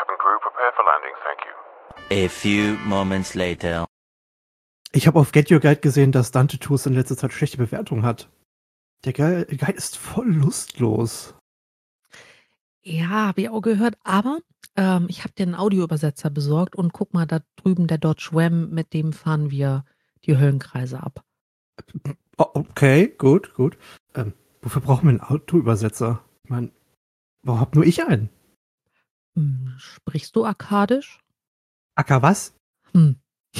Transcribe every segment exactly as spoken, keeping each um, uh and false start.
Falcon crew prepared for landing, thank you. A few moments later. Ich habe auf Get Your Guide gesehen, dass Dante Tours in letzter Zeit schlechte Bewertungen hat. Der Guide ist voll lustlos. Ja, habe ich auch gehört, aber ähm, ich habe dir einen Audioübersetzer besorgt und guck mal, da drüben der Dodge Ram, mit dem fahren wir die Höllenkreise ab. Oh, okay, gut, gut. Ähm, wofür brauchen wir einen Audioübersetzer? Ich meine, warum hab nur ich einen? Hm, sprichst du Akkadisch? Acker was? Hm.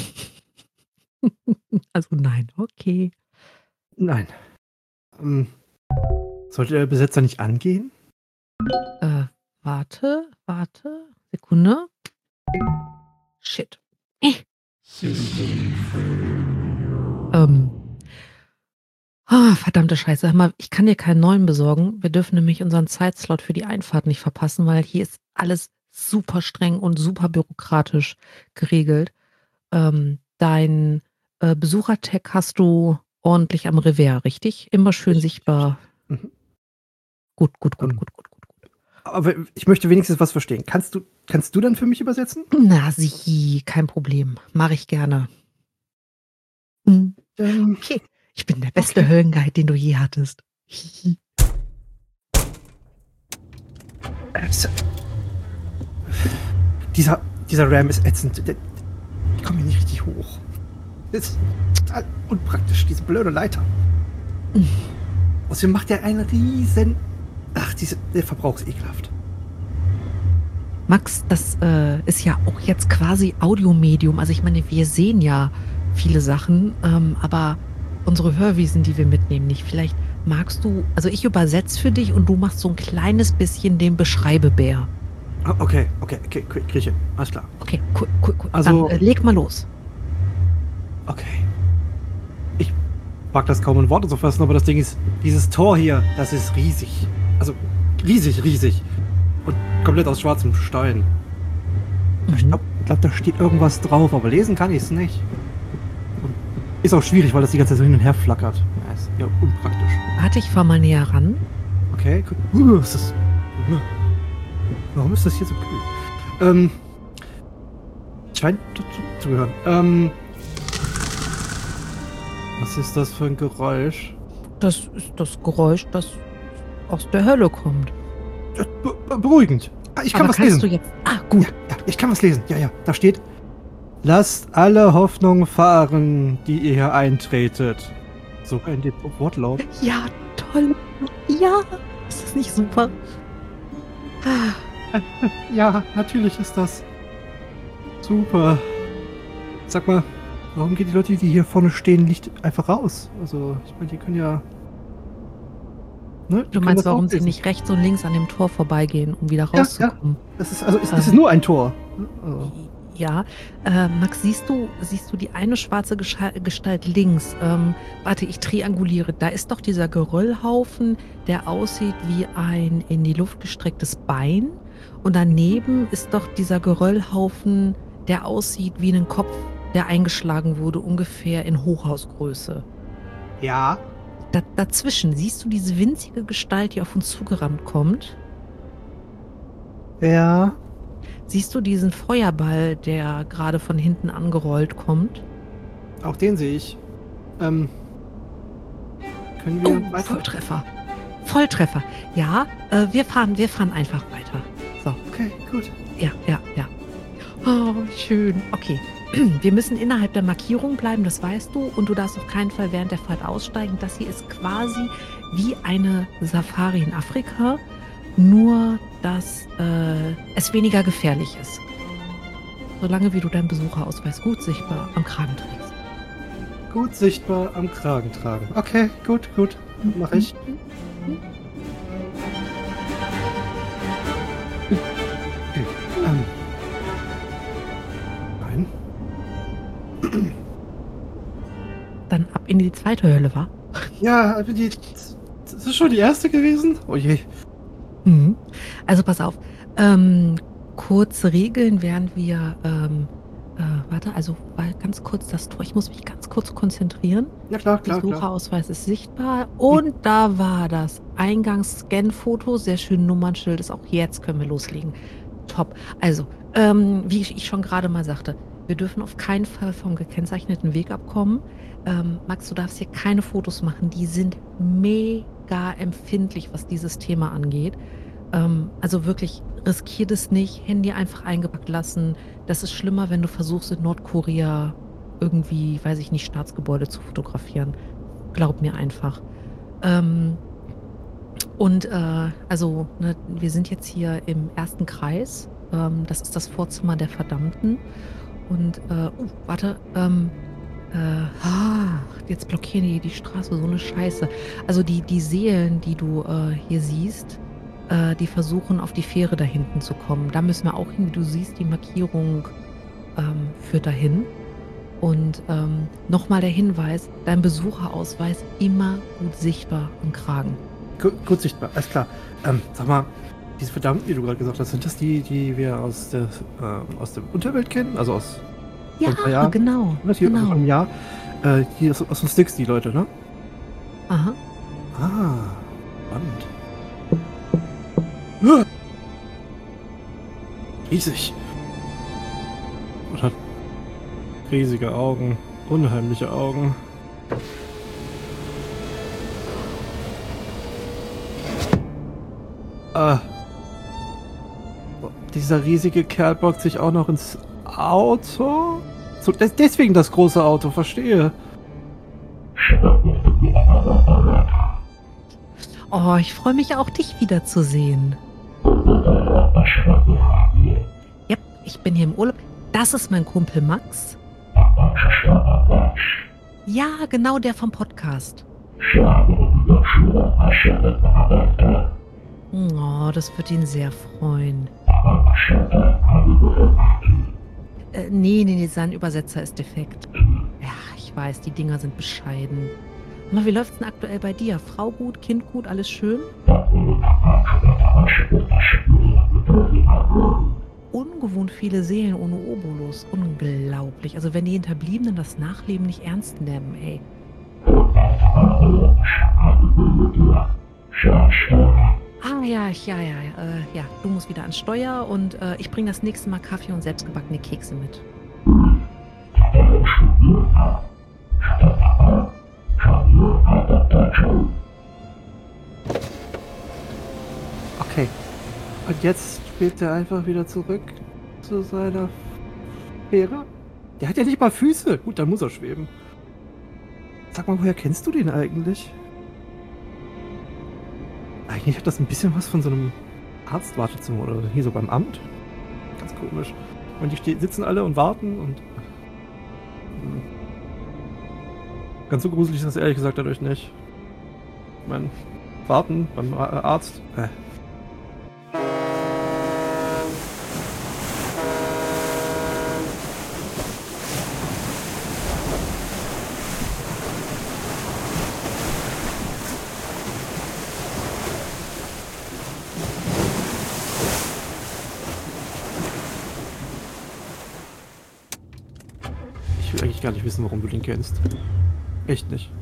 Also nein, okay. Nein. Ähm, sollte der Übersetzer nicht angehen? Äh, warte, warte, Sekunde. Shit. Äh. Ähm. Ah, verdammte Scheiße. Hör mal, ich kann dir keinen neuen besorgen. Wir dürfen nämlich unseren Zeitslot für die Einfahrt nicht verpassen, weil hier ist alles super streng und super bürokratisch geregelt. Ähm, dein äh, Besuchertag hast du ordentlich am Revers, richtig? Immer schön sichtbar. Mhm. Gut, gut, gut, Ähm, gut, gut, gut, gut. Aber ich möchte wenigstens was verstehen. Kannst du, kannst du dann für mich übersetzen? Na, sie, kein Problem. Mache ich gerne. Hm. Ähm, Okay, ich bin der beste okay. Höllenguide, den du je hattest. Äh, dieser, dieser Ram ist ätzend. Der, ich komme hier nicht richtig hoch. Das ist total unpraktisch, diese blöde Leiter. Außerdem macht der einen riesen... Ach, diese, der Verbrauch ist ekelhaft. Max, das äh, ist ja auch jetzt quasi Audiomedium. Also ich meine, wir sehen ja viele Sachen, ähm, aber unsere Hörwesen, die wir mitnehmen, nicht. Vielleicht magst du, also ich übersetze für dich und du machst so ein kleines bisschen den Beschreibebär. Oh, okay, okay, okay, krieg ich hin. Alles klar. Okay, cool, cool, cool. Also- Dann äh, leg mal los. Okay. Ich mag das kaum in Worte zu fassen, aber das Ding ist, dieses Tor hier, das ist riesig. Also riesig, riesig. Und komplett aus schwarzem Stein. Ich Mhm. glaube, glaub, da steht irgendwas drauf, aber lesen kann ich es nicht. Und ist auch schwierig, weil das die ganze Zeit so hin und her flackert. Ja, ist ja unpraktisch. Warte, ich fahr mal näher ran. Okay, gut. Uh, ist das, uh, warum ist das hier so kühl? Ähm, scheint dazu zu gehören. Ähm, was ist das für ein Geräusch? Das ist das Geräusch, das aus der Hölle kommt. Ja, be be beruhigend. Ah, ich kann Aber was kannst lesen. du jetzt... Ah, gut. Ja, ja, ich kann was lesen. Ja, ja, da steht: Lasst alle Hoffnung fahren, die ihr hier eintretet. Sogar in dem Wortlaut. Ja, toll. Ja, ist das nicht super? Ah, Ja, natürlich ist das super. Sag mal, warum gehen die Leute, die hier vorne stehen, nicht einfach raus? Also, ich meine, die können ja... Ne, die Du können meinst, das auch warum sie lesen. nicht rechts und links an dem Tor vorbeigehen, um wieder Ja, ja. rauszukommen? Das ist, also, es, Ähm. es ist nur ein Tor. Also, Ja, äh, Max, siehst du, siehst du die eine schwarze Gescha- Gestalt links? Ähm, warte, ich trianguliere. Da ist doch dieser Geröllhaufen, der aussieht wie ein in die Luft gestrecktes Bein. Und daneben ist doch dieser Geröllhaufen, der aussieht wie ein Kopf, der eingeschlagen wurde, ungefähr in Hochhausgröße. ja. Da, dazwischen siehst du diese winzige Gestalt, die auf uns zugerannt kommt. Ja. Siehst du diesen Feuerball, der gerade von hinten angerollt kommt? Auch den sehe ich. Ähm. Können wir Oh, weiter? Volltreffer. Volltreffer. Ja, äh, wir fahren, wir fahren einfach weiter. So, Okay, gut. ja, ja, ja. Oh, schön. Okay. Wir müssen innerhalb der Markierung bleiben, das weißt du. Und du darfst auf keinen Fall während der Fahrt aussteigen. Das hier ist quasi wie eine Safari in Afrika, nur dass äh, es weniger gefährlich ist. Solange wie du deinen Besucherausweis gut sichtbar am Kragen trägst. Gut sichtbar am Kragen tragen. Okay, gut, gut. Mach ich. Okay, ähm. Nein. Dann ab in die zweite Hölle, wa? Ja, aber die. Das ist schon die erste gewesen? Oh je. Mhm. Also pass auf, ähm, kurze Regeln, während wir, ähm, äh, warte, also war ganz kurz das Tor, ich muss mich ganz kurz konzentrieren. Ja, klar, klar, klar. Besucherausweis ist sichtbar und da war das Eingangsscan-Foto, sehr schön Nummernschild ist auch jetzt, können wir loslegen. Top. Also, ähm, wie ich schon gerade mal sagte, wir dürfen auf keinen Fall vom gekennzeichneten Weg abkommen. Ähm, Max, du darfst hier keine Fotos machen. Die sind mega empfindlich, was dieses Thema angeht. Ähm, also wirklich, riskier das nicht. Handy einfach eingepackt lassen. Das ist schlimmer, wenn du versuchst, in Nordkorea irgendwie, weiß ich nicht, Staatsgebäude zu fotografieren. Glaub mir einfach. Ähm, und äh, also, ne, wir sind jetzt hier im ersten Kreis. Ähm, das ist das Vorzimmer der Verdammten. Und, äh, uh, warte, ähm, äh, ah, jetzt blockieren die die Straße, so eine Scheiße. Also die, die Seelen, die du äh, hier siehst, äh, die versuchen auf die Fähre da hinten zu kommen. Da müssen wir auch hin, wie du siehst, die Markierung ähm, führt dahin. Und ähm, nochmal der Hinweis, dein Besucherausweis immer gut sichtbar am Kragen. Gut, gut sichtbar, alles klar. Ähm, sag mal, diese Verdammten, die du gerade gesagt hast, sind das die, die wir aus der, ähm, aus der Unterwelt kennen? Also aus Ja, vor ein paar Jahren? genau, Was hier genau. vor einem Jahr? Äh, hier aus, aus den Sticks, die Leute, ne? Aha. Ah, spannend. Ah! Riesig. Und hat riesige Augen, unheimliche Augen. Ah. Dieser riesige Kerl bockt sich auch noch ins Auto? So, des- deswegen das große Auto, verstehe. Oh, ich freue mich auch, dich wiederzusehen. Ja, ich bin hier im Urlaub. Das ist mein Kumpel Max. Ja, genau der vom Podcast. Oh, das wird ihn sehr freuen. Äh, nee, nee, nee, sein Übersetzer ist defekt. Ja, ich weiß, die Dinger sind bescheiden. Aber wie läuft's denn aktuell bei dir? Frau gut, Kind gut, alles schön? Ungewohnt viele Seelen ohne Obolus. Unglaublich. Also wenn die Hinterbliebenen das Nachleben nicht ernst nehmen, ey. Ah ja, ich- ja, ja, äh, ja. Du musst wieder ans Steuer und äh, ich bringe das nächste Mal Kaffee und selbstgebackene Kekse mit. Okay. Und jetzt spielt er einfach wieder zurück zu seiner Fähre? Der hat ja nicht mal Füße. Gut, dann muss er schweben. Sag mal, woher kennst du den eigentlich? Eigentlich hat das ein bisschen was von so einem Arztwartezimmer oder hier so beim Amt. Ganz komisch. Und die ste- sitzen alle und warten und... Hm. Ganz so gruselig ist das ehrlich gesagt dadurch nicht. Ich meine, warten beim A- Arzt. Äh. Ich will eigentlich gar nicht wissen, warum du den kennst. Echt nicht.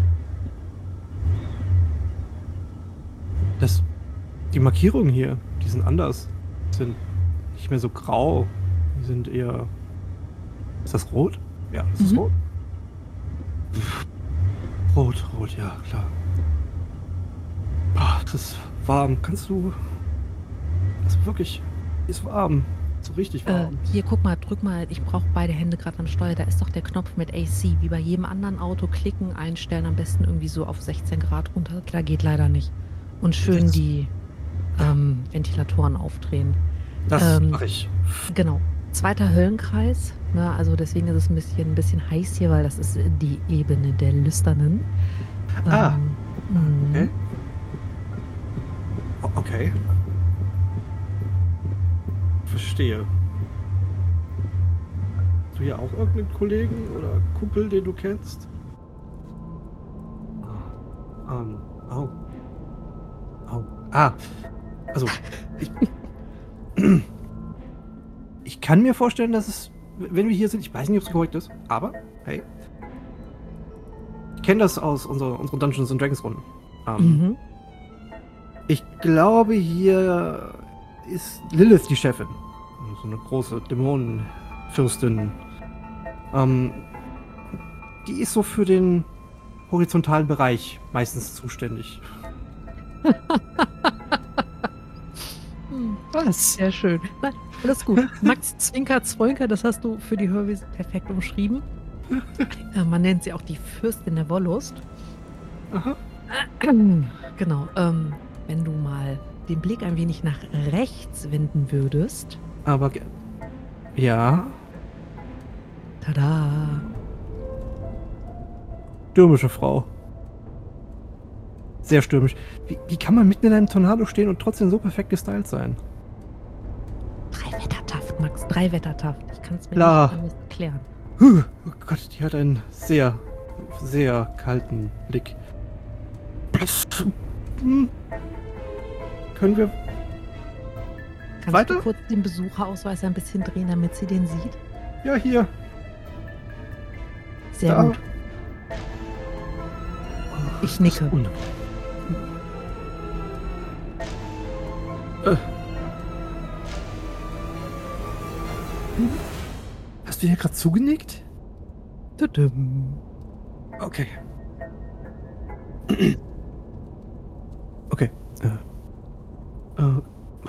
Das. Die Markierungen hier, die sind anders. Sind nicht mehr so grau. Die sind eher. Ist das rot? Ja, ist das Mhm. rot? Rot, rot, ja, klar. Ah, das ist warm. Kannst du. Das ist wirklich. Ist warm. So richtig Äh, warm. hier, guck mal, drück mal. Ich brauche beide Hände gerade am Steuer. Da ist doch der Knopf mit A C. Wie bei jedem anderen Auto klicken, einstellen. Am besten irgendwie so auf sechzehn Grad runter. Da geht leider nicht. Und schön Das- die ähm, Ventilatoren aufdrehen. Das ähm, mache ich. Genau. Zweiter Höllenkreis. Ne, also deswegen ist es ein bisschen, ein bisschen heiß hier, weil das ist die Ebene der Lüsternen. Ah, Ähm, Okay. mhm. O- Okay. Verstehe. Hast du hier auch irgendeinen Kollegen oder Kumpel, den du kennst? Ah, ähm, au. Au. Ah, also, ich, ich kann mir vorstellen, dass es, wenn wir hier sind, ich weiß nicht, ob es korrekt ist, aber, hey, ich kenne das aus unserer, unseren Dungeons and Dragons Runden. Ähm, Mhm. Ich glaube, hier ist Lilith die Chefin. So eine große Dämonenfürstin. Ähm, die ist so für den horizontalen Bereich meistens zuständig. Was? Sehr schön. Nein, alles gut. Max Zwinker Zwonker, das hast du für die Hörwesen perfekt umschrieben. Äh, man nennt sie auch die Fürstin der Wollust. Aha. Genau. Ähm, wenn du mal den Blick ein wenig nach rechts wenden würdest. Aber ge- ja, Tada! stürmische Frau. Sehr stürmisch. Wie, wie kann man mitten in einem Tornado stehen und trotzdem so perfekt gestylt sein? Drei Wettertaft, Max. Drei Wettertaft. Ich kann es mir Klar. nicht anders erklären. Huh, oh Gott, die hat einen sehr, sehr kalten Blick. Hm. Können wir... Kannst Weiter? du kurz den Besucherausweis ein bisschen drehen, damit sie den sieht? Ja, hier. Sehr Da. gut. Ich nicke. Un äh. Hast du hier gerade zugenickt? Tudum. Okay. Okay. Äh. Äh.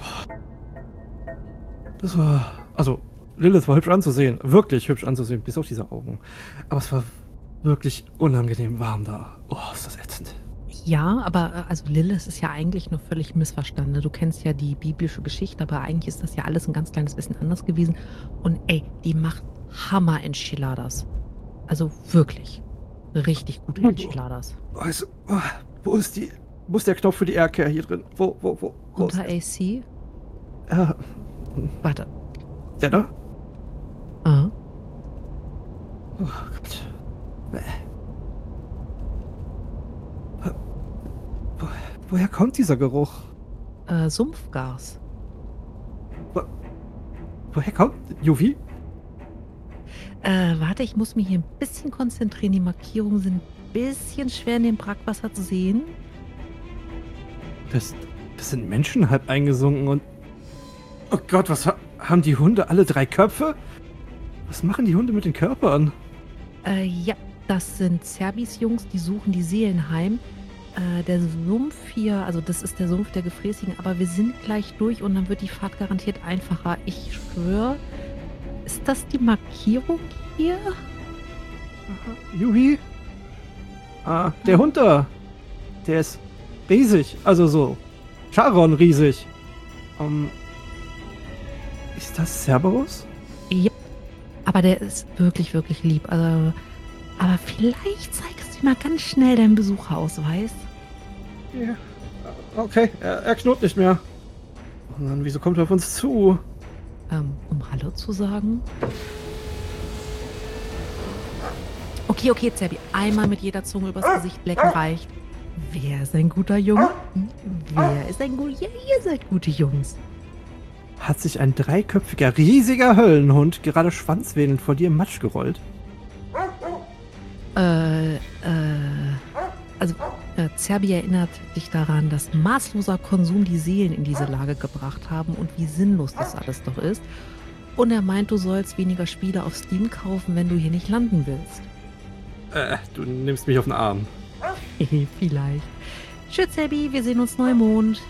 Das war... Also, Lilith war hübsch anzusehen. Wirklich hübsch anzusehen, bis auf diese Augen. Aber es war wirklich unangenehm warm da. Oh, ist das ätzend. Ja, aber äh, also Lilith ist ja eigentlich nur völlig missverstanden. Du kennst ja die biblische Geschichte, aber eigentlich ist das ja alles ein ganz kleines bisschen anders gewesen. Und ey, die macht Hammer-Enchiladas. Also wirklich. Richtig gute Enchiladas. Also, oh, wo ist die... Wo ist der Knopf für die Aircare hier drin? Wo, wo, wo? wo Unter A C? Ja, Warte. der da? Ah. Oh Gott. Bäh. Wo, woher kommt dieser Geruch? Äh, Sumpfgas. Wo, woher kommt... Juvi? Äh, warte, ich muss mich hier ein bisschen konzentrieren. Die Markierungen sind ein bisschen schwer in dem Brackwasser zu sehen. Das, das sind Menschen halb eingesunken und... Oh Gott, was ha haben die Hunde alle drei Köpfe? Was machen die Hunde mit den Körpern? Äh, ja, das sind Zerbis Jungs, die suchen die Seelen heim. Äh, der Sumpf hier, also das ist der Sumpf der Gefräßigen, aber wir sind gleich durch und dann wird die Fahrt garantiert einfacher. Ich schwöre, ist das die Markierung hier? Juhi? Ah, der Hund da. Der ist riesig. Also so. Charon riesig. Um, ist das Cerberus? Ja, aber der ist wirklich, wirklich lieb. Also, aber vielleicht zeigst du mal ganz schnell deinen Besucherausweis. Ja. Okay, er, er knurrt nicht mehr. Oh Mann, wieso kommt er auf uns zu? Ähm, um Hallo zu sagen. Okay, okay, Zerbi, einmal mit jeder Zunge übers Gesicht lecken reicht. Wer ist ein guter Junge? Wer ist ein guter... Ja, ihr seid gute Jungs. Hat sich ein dreiköpfiger, riesiger Höllenhund gerade schwanzwedelnd vor dir im Matsch gerollt? Äh, äh... Also, äh, Zerbi erinnert dich daran, dass maßloser Konsum die Seelen in diese Lage gebracht haben und wie sinnlos das alles doch ist. Und er meint, du sollst weniger Spiele auf Steam kaufen, wenn du hier nicht landen willst. Äh, du nimmst mich auf den Arm. Vielleicht. Tschüss, Zerbi, wir sehen uns Neumond.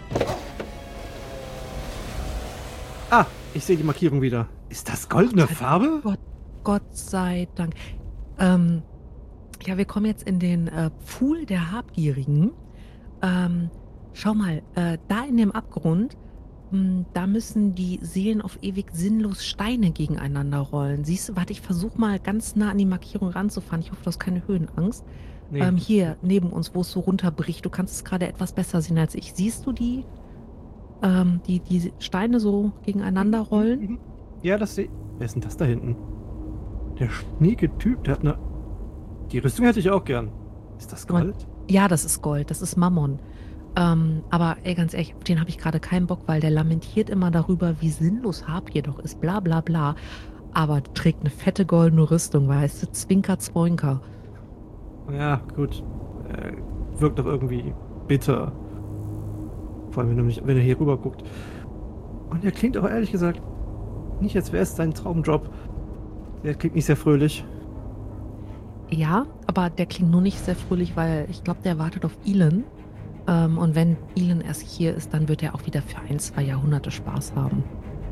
Ah, ich sehe die Markierung wieder. Ist das goldene Farbe? Gott, Gott sei Dank. Ähm, ja, wir kommen jetzt in den äh, Pfuhl der Habgierigen. Ähm, schau mal, äh, da in dem Abgrund, mh, da müssen die Seelen auf ewig sinnlos Steine gegeneinander rollen. Siehst du, warte, ich versuche mal ganz nah an die Markierung ranzufahren. Ich hoffe, du hast keine Höhenangst. Nee. Ähm, hier, neben uns, wo es so runterbricht. Du kannst es gerade etwas besser sehen als ich. Siehst du die, ähm, die, die Steine so gegeneinander rollen? Ja, das sehe ich. Wer ist denn das da hinten? Der schnieke Typ, der hat eine... Die Rüstung hätte ich auch gern. Ist das Gold? Ja, das ist Gold, das ist Mammon. Ähm, aber ey, ganz ehrlich, auf den habe ich gerade keinen Bock, weil der lamentiert immer darüber, wie sinnlos Habgier doch ist, bla bla bla. Aber trägt eine fette goldene Rüstung, weißt du, Zwinker, Zwoinker. Ja, gut. Äh, wirkt doch irgendwie bitter. Vor allem, wenn er, nicht, wenn er hier rüber guckt. Und er klingt auch ehrlich gesagt nicht, als wäre es sein Traumjob. Der klingt nicht sehr fröhlich. Ja, aber der klingt nur nicht sehr fröhlich, weil ich glaube, der wartet auf Elon. Ähm, und wenn Elon erst hier ist, dann wird er auch wieder für ein, zwei Jahrhunderte Spaß haben.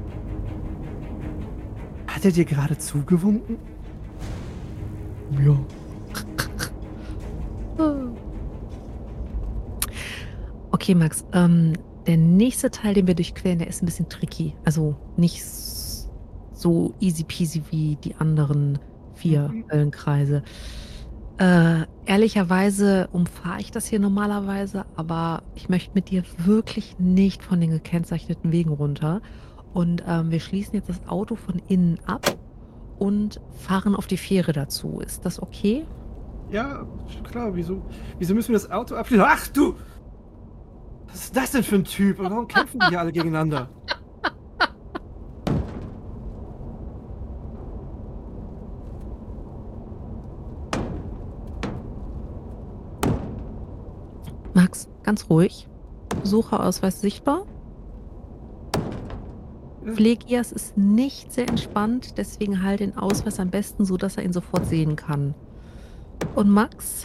Hat er dir gerade zugewunken? Ja. Okay, Max, ähm, der nächste Teil, den wir durchqueren, der ist ein bisschen tricky. Also nicht s- so easy peasy wie die anderen vier Mhm. Höllenkreise. Äh, ehrlicherweise umfahre ich das hier normalerweise, aber ich möchte mit dir wirklich nicht von den gekennzeichneten Wegen runter. Und ähm, wir schließen jetzt das Auto von innen ab und fahren auf die Fähre dazu. Ist das okay? Ja, klar, wieso, wieso müssen wir das Auto abschließen? Ach du! Was ist das denn für ein Typ? Und warum kämpfen die hier alle gegeneinander? Max, ganz ruhig. Besucherausweis sichtbar. Ja. Pflegias ist nicht sehr entspannt, deswegen halt den Ausweis am besten so, dass er ihn sofort sehen kann. Und Max,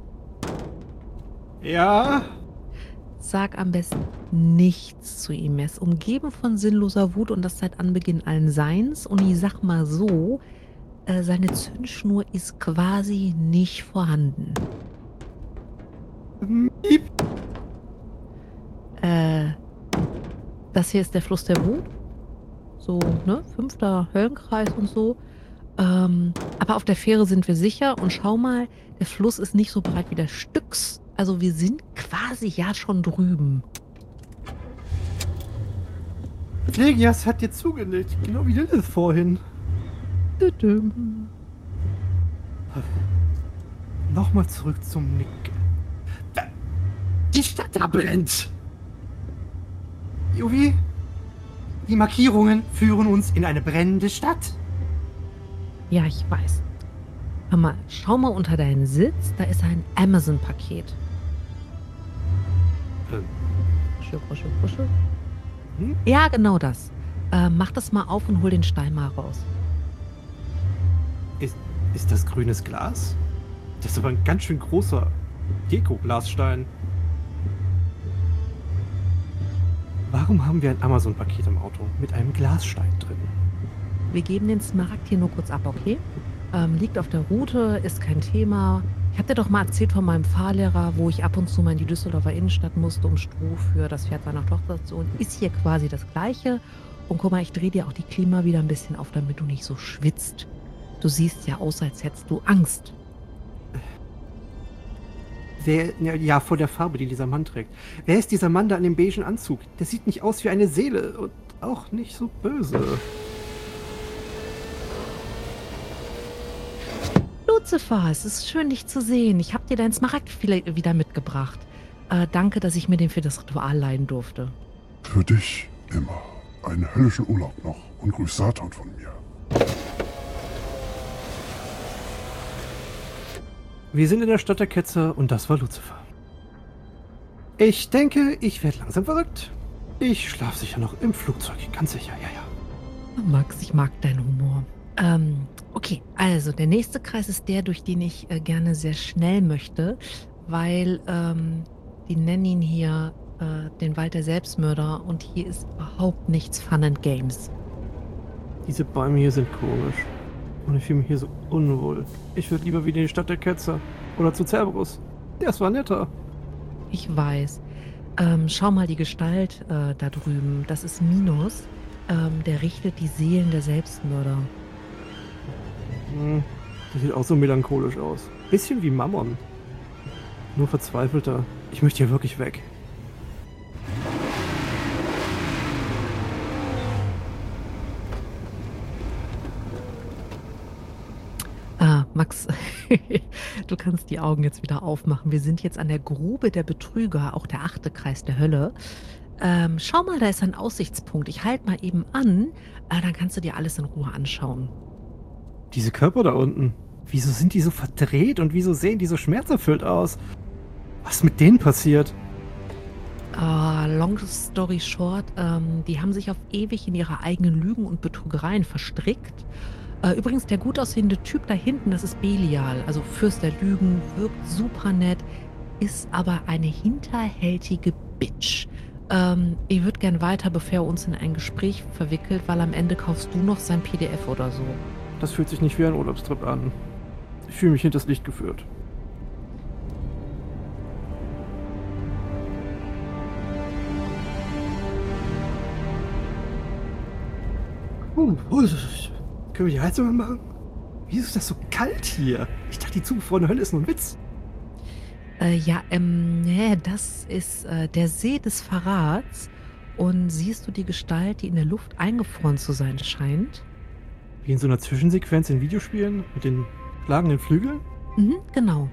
Ja? sag am besten nichts zu ihm. Er ist umgeben von sinnloser Wut und das seit Anbeginn allen Seins. Und ich sag mal so, äh, seine Zündschnur ist quasi nicht vorhanden. Miep. Äh, das hier ist der Fluss der Wut. So, ne? Fünfter Höllenkreis und so. Ähm, aber auf der Fähre sind wir sicher und schau mal, der Fluss ist nicht so breit wie der Styx. Also wir sind quasi ja schon drüben. Pflegias hat dir zugenickt, genau wie Lilith vorhin. Düdüm. Nochmal zurück zum Nick. Die Stadt da brennt! Juvi, die Markierungen führen uns in eine brennende Stadt. Ja, ich weiß. Hör mal, schau mal unter deinen Sitz, da ist ein Amazon-Paket. Ähm, Kuschel, kuschel, kuschel. Hm? Ja, genau das. Äh, mach das mal auf und hol den Stein mal raus. Ist, ist das grünes Glas? Das ist aber ein ganz schön großer Deko-Glasstein. Warum haben wir ein Amazon-Paket im Auto mit einem Glasstein drin? Wir geben den Smaragd hier nur kurz ab, okay? Ähm, liegt auf der Route, ist kein Thema. Ich hab dir doch mal erzählt von meinem Fahrlehrer, wo ich ab und zu mal in die Düsseldorfer Innenstadt musste, um Stroh für das Pferd seiner Tochter zu holen. Ist hier quasi das Gleiche. Und guck mal, ich drehe dir auch die Klima wieder ein bisschen auf, damit du nicht so schwitzt. Du siehst ja aus, als hättest du Angst. Wer, ja, ja, vor der Farbe, die dieser Mann trägt. Wer ist dieser Mann da in dem beigen Anzug? Der sieht nicht aus wie eine Seele und auch nicht so böse. Lucifer, es ist schön, dich zu sehen. Ich habe dir deinen Smaragd wieder wieder mitgebracht. Äh, danke, dass ich mir den für das Ritual leihen durfte. Für dich immer. Einen höllischen Urlaub noch und grüß Satan von mir. Wir sind in der Stadt der Ketzer und das war Lucifer. Ich denke, ich werde langsam verrückt. Ich schlafe sicher noch im Flugzeug, ganz sicher, ja, ja. Max, ich mag deinen Humor. Ähm, okay, also der nächste Kreis ist der, durch den ich äh, gerne sehr schnell möchte, weil ähm, die nennen ihn hier äh, den Wald der Selbstmörder und hier ist überhaupt nichts Fun and Games. Diese Bäume hier sind komisch. Und ich fühle mich hier so unwohl. Ich würde lieber wieder in die Stadt der Ketzer. Oder zu Cerberus. Das war netter. Ich weiß. Ähm, schau mal die Gestalt äh, da drüben. Das ist Minos. Ähm, der richtet die Seelen der Selbstmörder. Hm, das sieht auch so melancholisch aus. Bisschen wie Mammon. Nur verzweifelter. Ich möchte hier wirklich weg. Ah, Max, du kannst die Augen jetzt wieder aufmachen. Wir sind jetzt an der Grube der Betrüger, auch der achte Kreis der Hölle. Ähm, schau mal, da ist ein Aussichtspunkt. Ich halte mal eben an, äh, dann kannst du dir alles in Ruhe anschauen. Diese Körper da unten. Wieso sind die so verdreht und wieso sehen die so schmerzerfüllt aus? Was ist mit denen passiert? Uh, long story short, ähm, die haben sich auf ewig in ihre eigenen Lügen und Betrügereien verstrickt. Äh, übrigens, der gut aussehende Typ da hinten, das ist Belial, also Fürst der Lügen, wirkt super nett, ist aber eine hinterhältige Bitch. Ähm, ich würde gern weiter, bevor er uns in ein Gespräch verwickelt, weil am Ende kaufst du noch sein P D F oder so. Das fühlt sich nicht wie ein Urlaubstrip an. Ich fühle mich hinters Licht geführt. Oh, oh, können wir die Heizung anmachen? Wieso ist das so kalt hier? Ich dachte, die zugefrorene Hölle ist nur ein Witz. Äh, ja, ähm, nee, das ist äh, der See des Verrats. Und siehst du die Gestalt, die in der Luft eingefroren zu sein scheint? Wie in so einer Zwischensequenz in Videospielen mit den schlagenden Flügeln? Mhm, genau.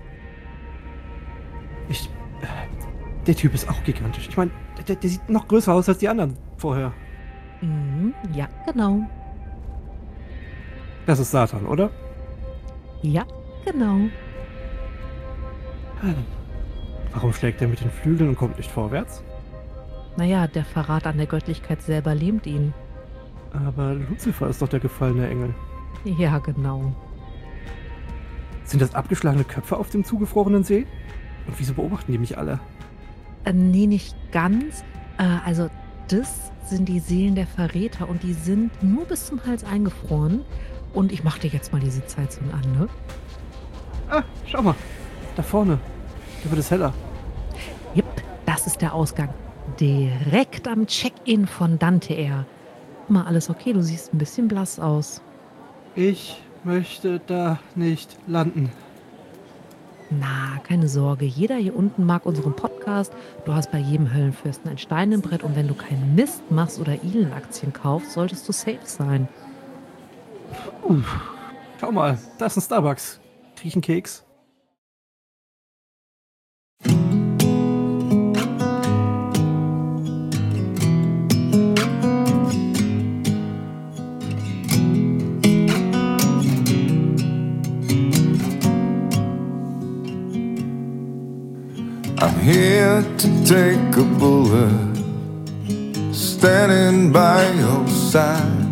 Ich. Äh, der Typ ist auch gigantisch. Ich meine, der, der sieht noch größer aus als die anderen vorher. Mhm, ja, genau. Das ist Satan, oder? Ja, genau. Hm. Warum schlägt er mit den Flügeln und kommt nicht vorwärts? Naja, der Verrat an der Göttlichkeit selber lähmt ihn. Aber Luzifer ist doch der gefallene Engel. Ja, genau. Sind das abgeschlagene Köpfe auf dem zugefrorenen See? Und wieso beobachten die mich alle? Äh, nee, nicht ganz. Äh, also, das sind die Seelen der Verräter und die sind nur bis zum Hals eingefroren. Und ich mach dir jetzt mal die Sitzheizung an, ne? Ah, schau mal. Da vorne. Da wird es heller. Jep, das ist der Ausgang. Direkt am Check-in von Dante Air. Mal alles okay, du siehst ein bisschen blass aus. Ich möchte da nicht landen. Na, keine Sorge. Jeder hier unten mag unseren Podcast. Du hast bei jedem Höllenfürsten ein Stein im Brett und wenn du keinen Mist machst oder Elon-Aktien kaufst, solltest du safe sein. Uh, schau mal, da ist ein Starbucks. Krieg ich einen Keks? I'm here to take a bullet, standing by your side.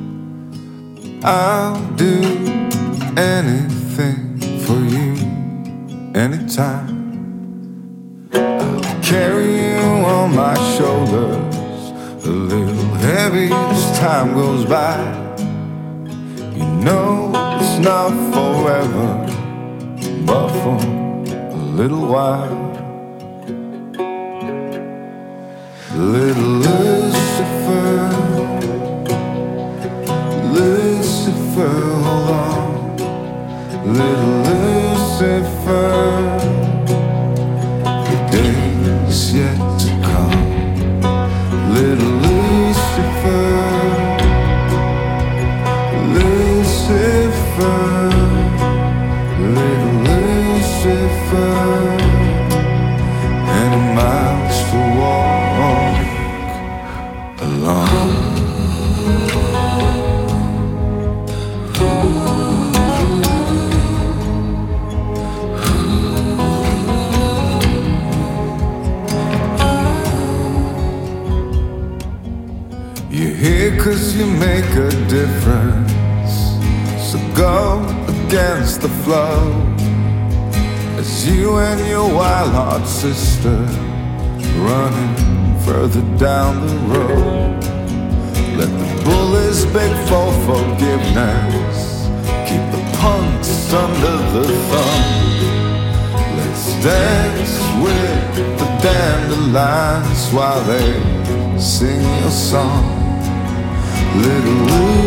I'll do anything for you, anytime. I'll carry you on my shoulders, a little heavy as time goes by. You know it's not forever, but for a little while. Little Lucifer, Lucifer, hold on. Little Lucifer, the day's yet to come. Little Lucifer, Lucifer, little Lucifer, and miles to walk alone. You're here 'cause you make a difference, so go against the flow as you and your wild-heart sister running further down the road. Let the bullies beg for forgiveness, keep the punks under the thumb. Let's dance with the dandelions while they sing your song. Little